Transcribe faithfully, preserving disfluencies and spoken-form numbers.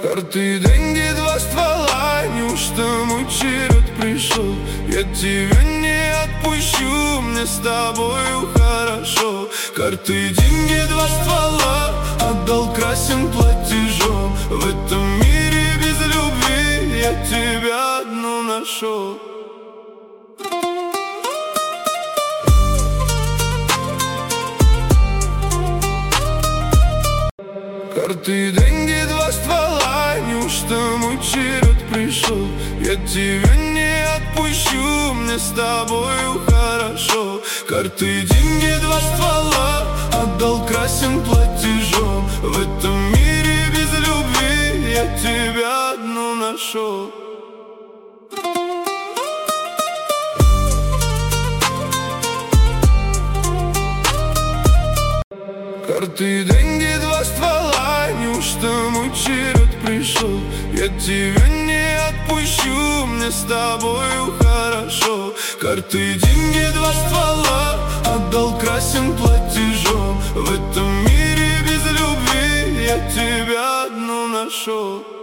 Карты, деньги, два ствола, неужто мой черед пришел? Я тебя не отпущу, мне с тобою хорошо. Карты, деньги, два ствола, отдал красен платежом. В этом мире без любви я тебя одну нашел. Карты, деньги, два ствола, неужто мой черед пришел? Я тебя не отпущу, мне с тобою хорошо. Карты, деньги, два ствола, отдал красен платежом. В этом мире без любви я тебя одну нашел. Карты, деньги, два ствола, неужто мой черед пришел? Я тебя не отпущу, мне с тобою хорошо. Карты, деньги, два ствола, отдал красен платежом. В этом мире без любви я тебя одну нашел.